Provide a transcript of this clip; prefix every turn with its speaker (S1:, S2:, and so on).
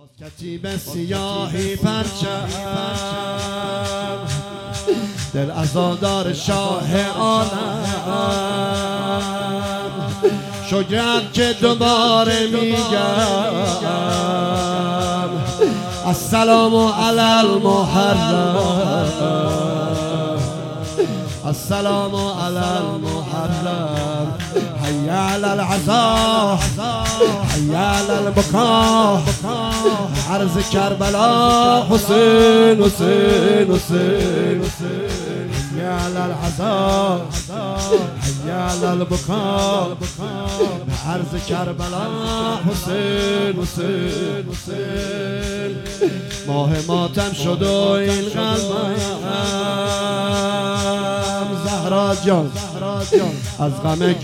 S1: کتیب سیاهی پرچم دل عزادار شاه عالم شجاعت که دوباره میگم السلام علی المحرم السلام علی المحرم حي على العزاء حي على البكاء عرض کربلا حسین حسین حسین حي على العزاء حي على البكاء عرض کربلا حسین حسین حسین ماه ماتم شد و این قلبم زهرا جان از غم